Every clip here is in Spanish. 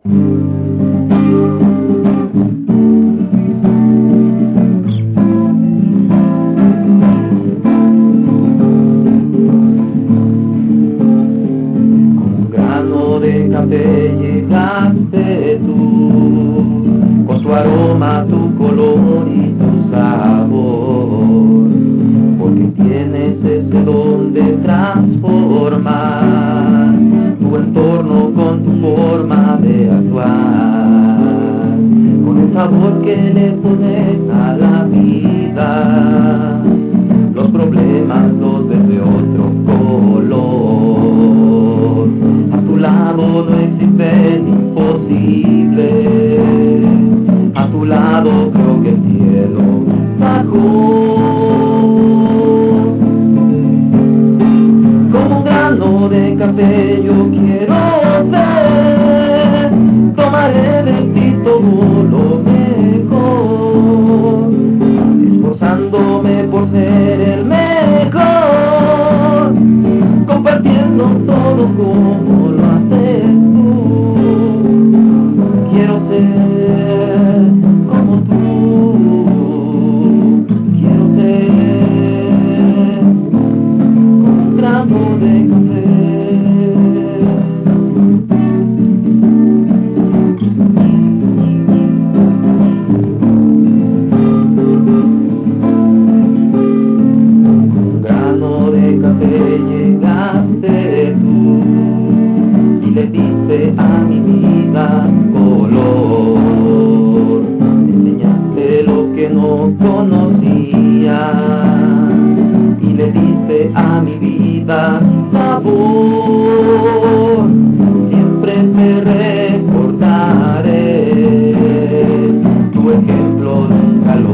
Un grano de café llegaste tú, con tu aroma, tu color y tu sabor, porque tienes ese don de transformar tu entorno con tu forma de actuar, con el sabor que le pones a la vida. Los problemas los ves de otro color. A tu lado no existen imposibles. A tu lado creo que el cielo bajó. Como un grano de café yo quiero ser. Tomaré de ti todo lo mejor, esforzándome por ser el mejor, compartiendo todo como lo haces tú. Quiero ser como tú, quiero ser como un grano de café. Llegaste tú y le diste a mi vida color, enseñaste lo que no conocía y le diste a mi vida sabor. Siempre te recordaré, tu ejemplo nunca lo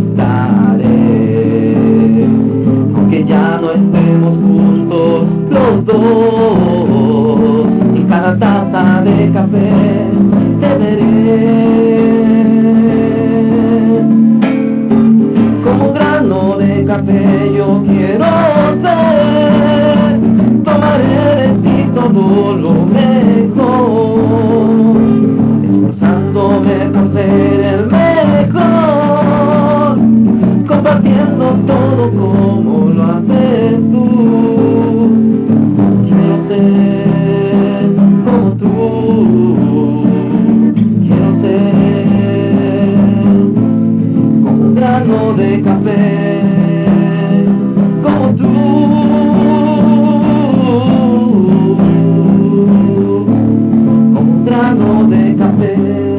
olvidaré, aunque ya no estemos juntos los dos. En cada taza de café te veré. Como un grano de café yo quiero ser. Tomaré de ti todo lo mejor, esforzándome por ser el mejor, compartiendo todo como lo haces tú. Quiero ser como tú, quiero ser como un grano de café, como tú, como un grano de café.